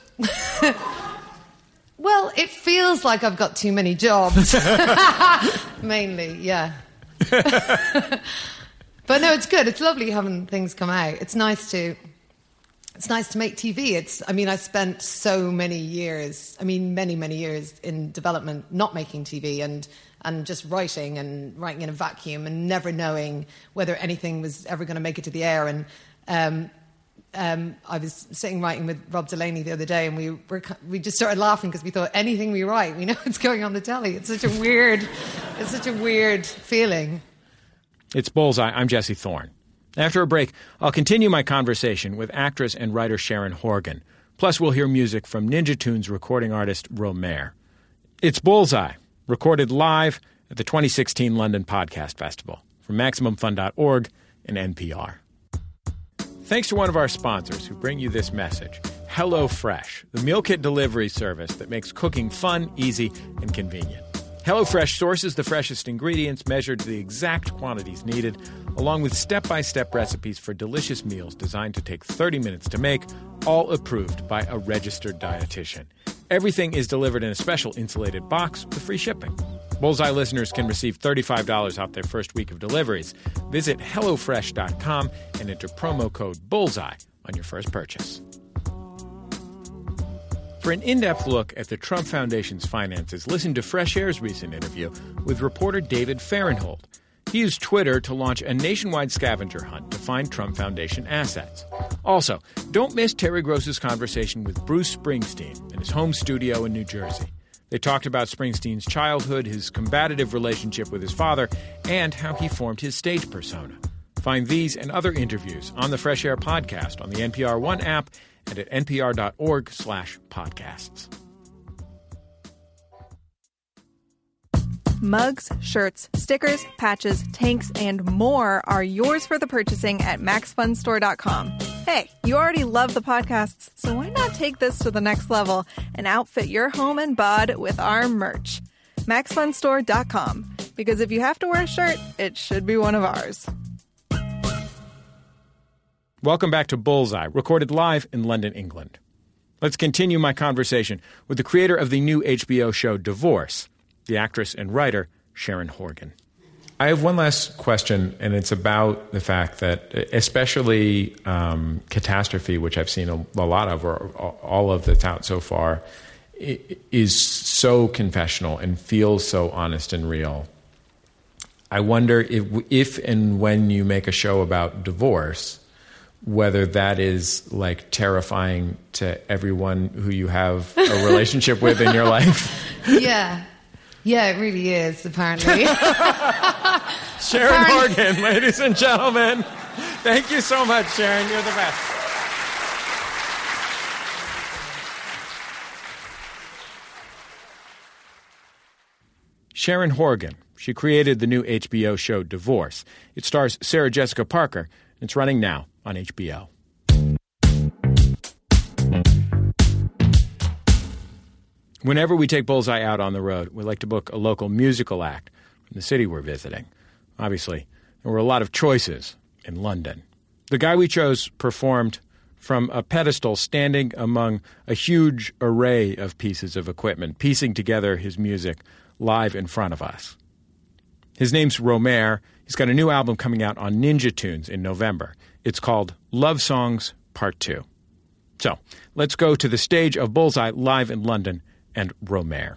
K: Well, it feels like I've got too many jobs. Mainly, yeah. But no, it's good. It's lovely having things come out. It's nice to it's nice to make T V. It's I mean, I spent so many years, I mean many, many years in development not making T V and and just writing and writing in a vacuum and never knowing whether anything was ever going to make it to the air. And um Um, I was sitting writing with Rob Delaney the other day, and we were we just started laughing because we thought anything we write, we know it's going on the telly. It's such a weird, it's such a weird feeling.
C: It's Bullseye. I'm Jesse Thorne. After a break, I'll continue my conversation with actress and writer Sharon Horgan. Plus, we'll hear music from Ninja Tunes recording artist Romare. It's Bullseye, recorded live at the twenty sixteen London Podcast Festival from Maximum Fun dot org and N P R. Thanks to one of our sponsors who bring you this message, HelloFresh, the meal kit delivery service that makes cooking fun, easy, and convenient. HelloFresh sources the freshest ingredients measured to the exact quantities needed, along with step-by-step recipes for delicious meals designed to take thirty minutes to make, all approved by a registered dietitian. Everything is delivered in a special insulated box with free shipping. Bullseye listeners can receive thirty-five dollars off their first week of deliveries. Visit hello fresh dot com and enter promo code BULLSEYE on your first purchase. For an in-depth look at the Trump Foundation's finances, listen to Fresh Air's recent interview with reporter David Fahrenthold. He used Twitter to launch a nationwide scavenger hunt to find Trump Foundation assets. Also, don't miss Terry Gross's conversation with Bruce Springsteen in his home studio in New Jersey. They talked about Springsteen's childhood, his combative relationship with his father, and how he formed his stage persona. Find these and other interviews on the Fresh Air podcast on the N P R One app and at npr.org slash podcasts.
B: Mugs, shirts, stickers, patches, tanks, and more are yours for the purchasing at max fun store dot com. Hey, you already love the podcasts, so why not take this to the next level and outfit your home and bod with our merch? max fun store dot com. Because if you have to wear a shirt, it should be one of ours.
C: Welcome back to Bullseye, recorded live in London, England. Let's continue my conversation with the creator of the new H B O show Divorce, the actress and writer Sharon Horgan. I have one last question, and it's about the fact that especially um, Catastrophe, which I've seen a, a lot of, or all of that's out so far, is so confessional and feels so honest and real. I wonder if, if and when you make a show about divorce, whether that is like terrifying to everyone who you have a relationship with in your life.
K: Yeah. Yeah, it really is, apparently.
C: Sharon apparently. Horgan, ladies and gentlemen. Thank you so much, Sharon. You're the best. Sharon Horgan. She created the new H B O show Divorce. It stars Sarah Jessica Parker. It's running now on H B O. Whenever we take Bullseye out on the road, we like to book a local musical act from the city we're visiting. Obviously, there were a lot of choices in London. The guy we chose performed from a pedestal standing among a huge array of pieces of equipment, piecing together his music live in front of us. His name's Romare. He's got a new album coming out on Ninja Tunes in November. It's called Love Songs Part two. So, let's go to the stage of Bullseye live in London and Romare.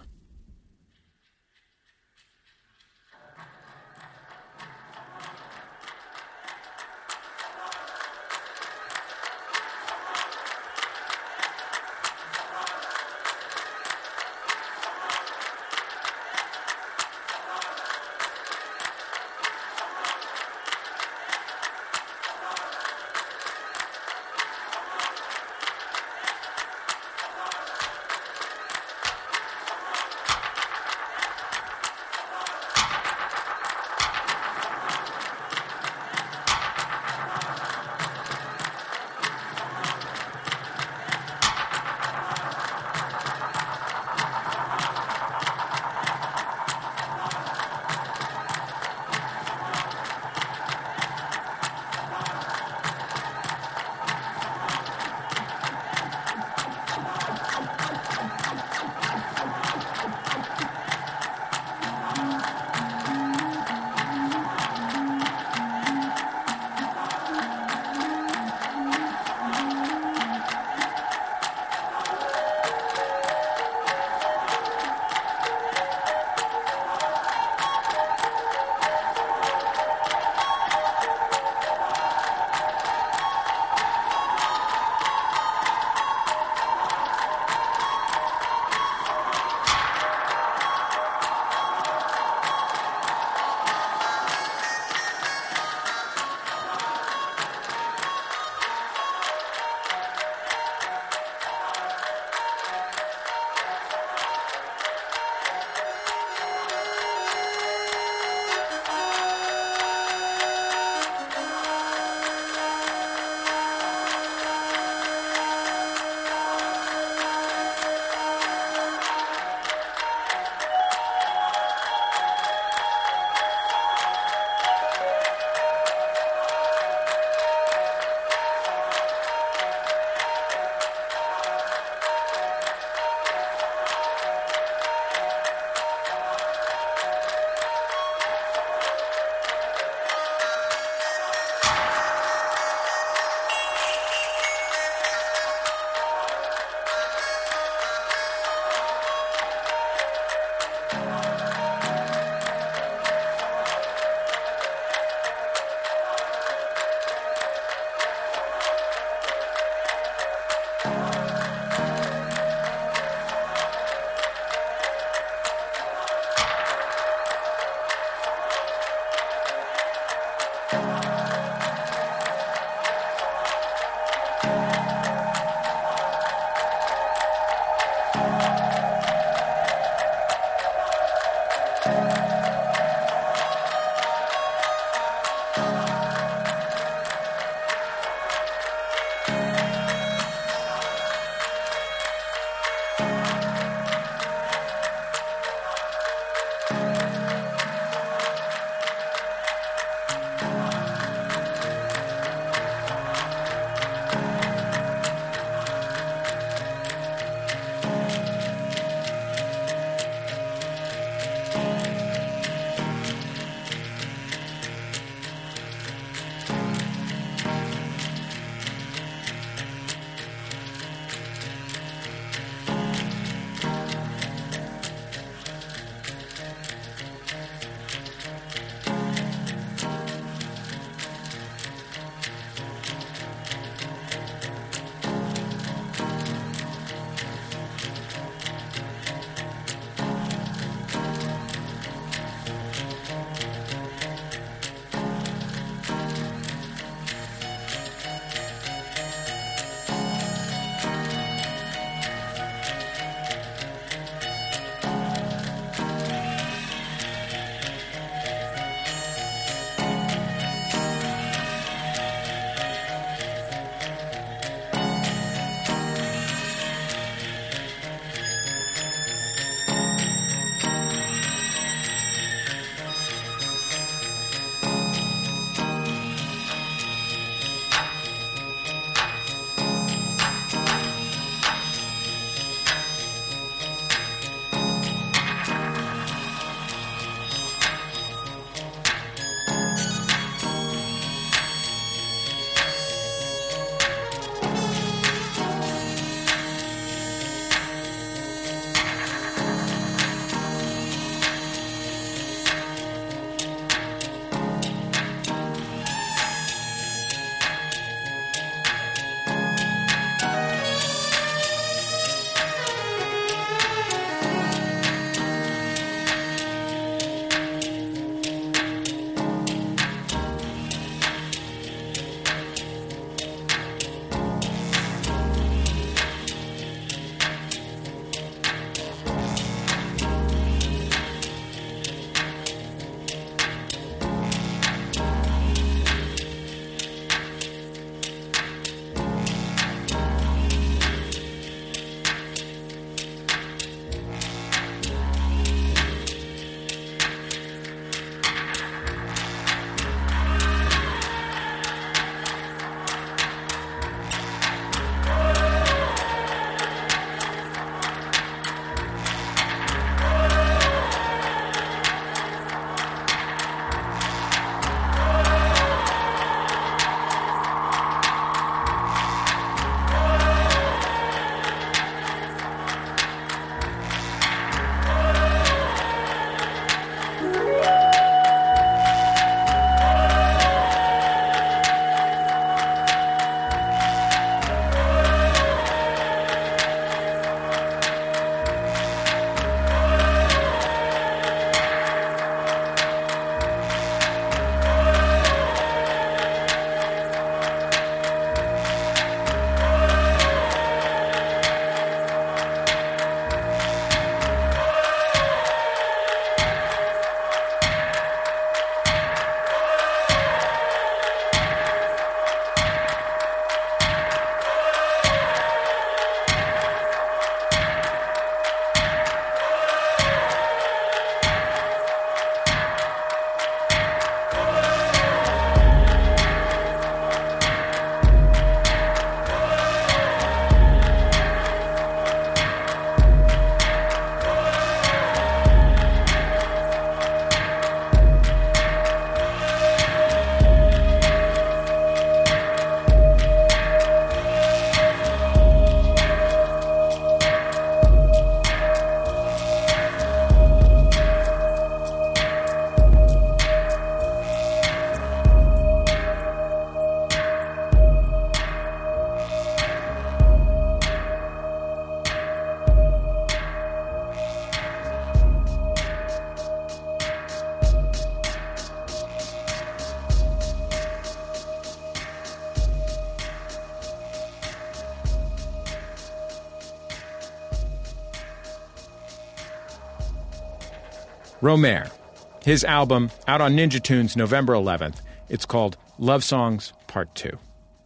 C: Romare. His album, out on Ninja Tunes November eleventh. It's called Love Songs Part two.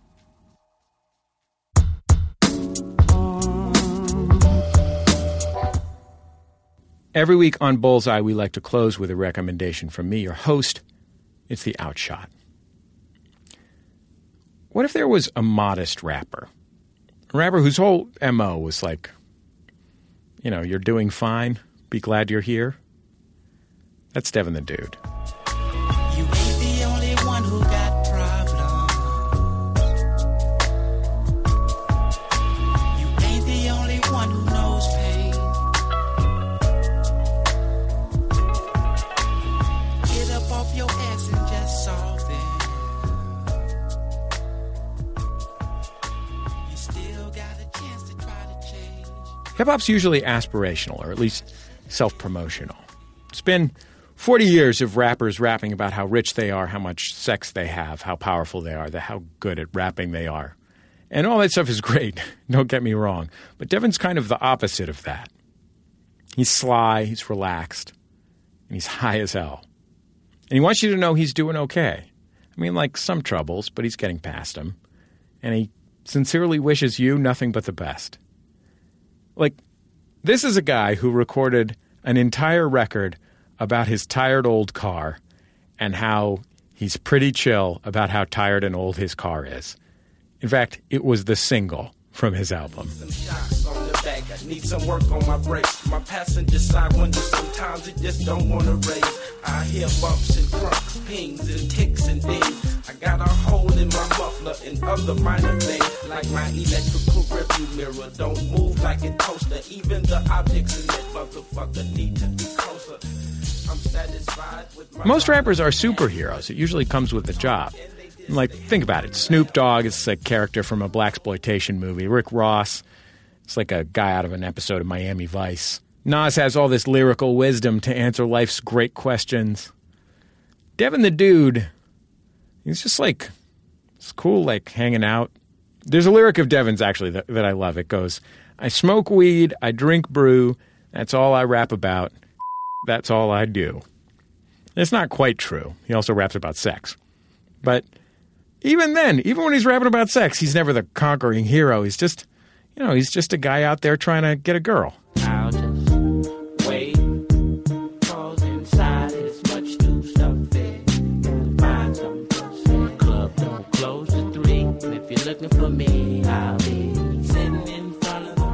C: Every week on Bullseye, we like to close with a recommendation from me, your host. It's the Outshot. What if there was a modest rapper? A rapper whose whole M O was like, you know, you're doing fine, be glad you're here. That's Devin the Dude.
L: You ain't the only one who got problems. You ain't the only one who knows pain. Get up off your ass and just solve it. You still got a chance to try to change.
C: Hip-hop's usually aspirational, or at least self-promotional. It's been forty years of rappers rapping about how rich they are, how much sex they have, how powerful they are, how good at rapping they are. And all that stuff is great, don't get me wrong. But Devin's kind of the opposite of that. He's sly, he's relaxed, and he's high as hell. And he wants you to know he's doing okay. I mean, like some troubles, but he's getting past them. And he sincerely wishes you nothing but the best. Like, this is a guy who recorded an entire record about his tired old car and how he's pretty chill about how tired and old his car is. In fact, it was the single from his album.
L: Some shocks on the back. I need some work on my brakes. My passenger side window, sometimes it just don't want to raise. I hear bumps and crunks, pings and ticks and dings. I got a hole in my muffler and other minor things. Like my electrical rearview mirror don't move like a toaster. Even the objects in that motherfucker need to be closer. I'm satisfied with my
C: Most rappers are superheroes. It usually comes with the job. Like, think about it. Snoop Dogg is a character from a blaxploitation movie. Rick Ross, it's like a guy out of an episode of Miami Vice. Nas has all this lyrical wisdom to answer life's great questions. Devin the Dude, he's just like, it's cool, like, hanging out. There's a lyric of Devin's, actually, that, that I love. It goes, I smoke weed, I drink brew, that's all I rap about. That's all I do. It's not quite true. He also raps about sex. But even then, even when he's rapping about sex, he's never the conquering hero. He's just, you know, he's just a guy out there trying to get a girl.
L: I'll just wait, cause inside is much too stuffy. Gotta find some pussy. Club don't close to three. And if you're looking for me, I'll be sitting in front of the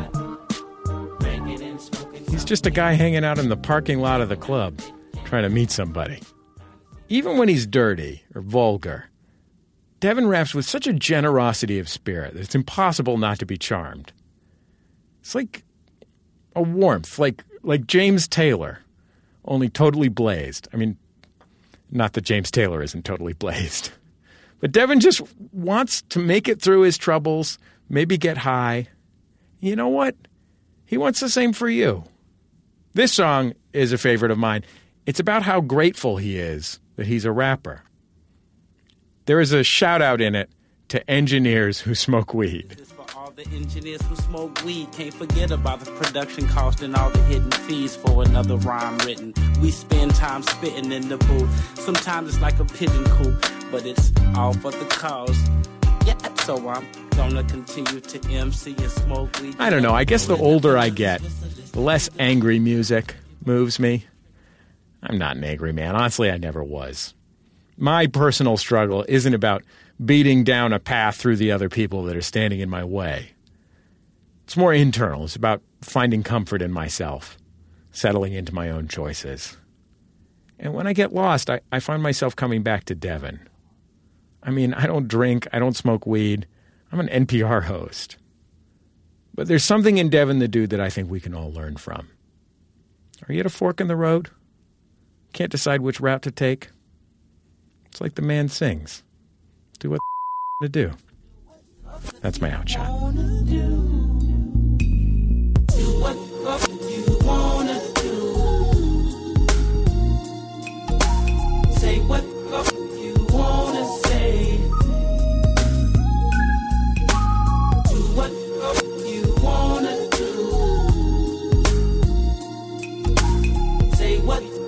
L: ride, drinking and smoking.
C: He's just a guy hanging out in the parking lot of the club, trying to meet somebody. Even when he's dirty or vulgar, Devin raps with such a generosity of spirit that it's impossible not to be charmed. It's like a warmth, like like James Taylor, only totally blazed. I mean, not that James Taylor isn't totally blazed. But Devin just wants to make it through his troubles, maybe get high. You know what? He wants the same for you. This song is a favorite of mine. It's about how grateful he is that he's a rapper. There is a shout-out in it to engineers who smoke weed.
L: For all the engineers who smoke weed, can't forget about the production cost and all the hidden fees for another rhyme written. We spend time spitting in the booth. Sometimes it's like a pigeon coop, but it's all for the cause. Yeah, so I'm gonna continue to M C and smoke weed.
C: I don't know. I guess the older I get, the less angry music moves me. I'm not an angry man. Honestly, I never was. My personal struggle isn't about beating down a path through the other people that are standing in my way. It's more internal. It's about finding comfort in myself, settling into my own choices. And when I get lost, I, I find myself coming back to Devin. I mean, I don't drink. I don't smoke weed. I'm an N P R host. But there's something in Devin the Dude that I think we can all learn from. Are you at a fork in the road? Can't decide which route to take? It's like the man sings. Do what to do. That's my outshot.
L: Do what you wanna do. Say what you wanna say. Do what you wanna do. Say what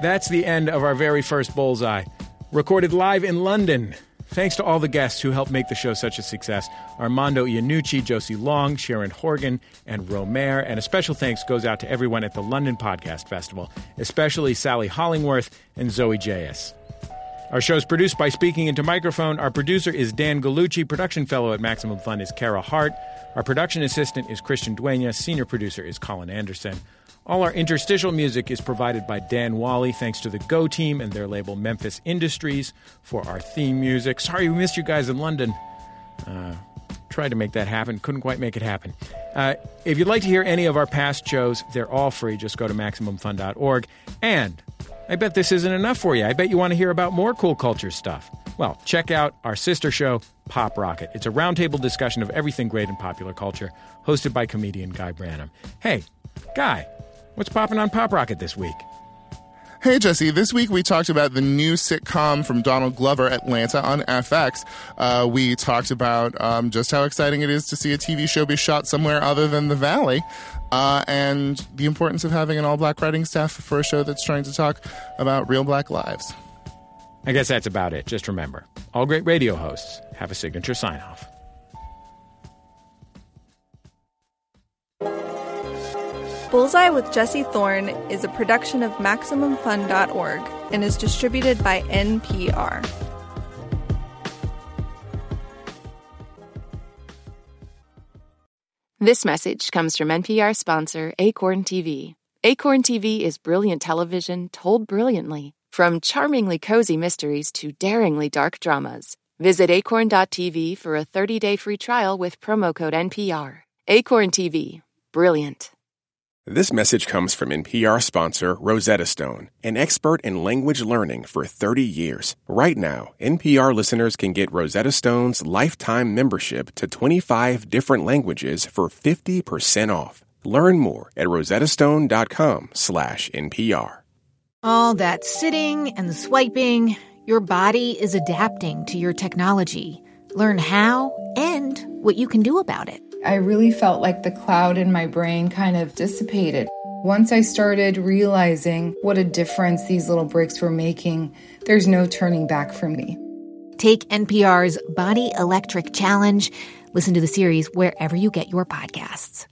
C: That's the end of our very first Bullseye, recorded live in London. Thanks to all the guests who helped make the show such a success. Armando Iannucci, Josie Long, Sharon Horgan, and Romer. And a special thanks goes out to everyone at the London Podcast Festival, especially Sally Hollingworth and Zoe J.S. Our show is produced by Speaking Into Microphone. Our producer is Dan Gallucci. Production fellow at Maximum Fun is Kara Hart. Our production assistant is Christian Dueñas. Senior producer is Colin Anderson. All our interstitial music is provided by Dan Wally, thanks to the Go team and their label Memphis Industries for our theme music. Sorry we missed you guys in London. Uh, tried to make that happen. Couldn't quite make it happen. Uh, if you'd like to hear any of our past shows, they're all free. Just go to Maximum Fun dot org. And I bet this isn't enough for you. I bet you want to hear about more cool culture stuff. Well, check out our sister show, Pop Rocket. It's a roundtable discussion of everything great in popular culture, hosted by comedian Guy Branum. Hey, Guy, what's popping on Pop Rocket this week?
M: Hey, Jesse. This week we talked about the new sitcom from Donald Glover, Atlanta, on F X. Uh, we talked about um, just how exciting it is to see a T V show be shot somewhere other than the Valley, uh, and the importance of having an all-black writing staff for a show that's trying to talk about real black lives.
C: I guess that's about it. Just remember, all great radio hosts have a signature sign-off.
B: Bullseye with Jesse Thorne is a production of Maximum Fun dot org and is distributed by N P R.
N: This message comes from N P R sponsor Acorn T V. Acorn T V is brilliant television told brilliantly, from charmingly cozy mysteries to daringly dark dramas. Visit acorn dot t v for a thirty-day free trial with promo code N P R. Acorn T V. Brilliant.
A: This message comes from N P R sponsor Rosetta Stone, an expert in language learning for thirty years. Right now, N P R listeners can get Rosetta Stone's lifetime membership to twenty-five different languages for fifty percent off. Learn more at rosetta stone dot com slash N P R.
O: All that sitting and swiping, your body is adapting to your technology. Learn how and what you can do about it.
P: I really felt like the cloud in my brain kind of dissipated. Once I started realizing what a difference these little breaks were making, there's no turning back for me.
O: Take N P R's Body Electric Challenge. Listen to the series wherever you get your podcasts.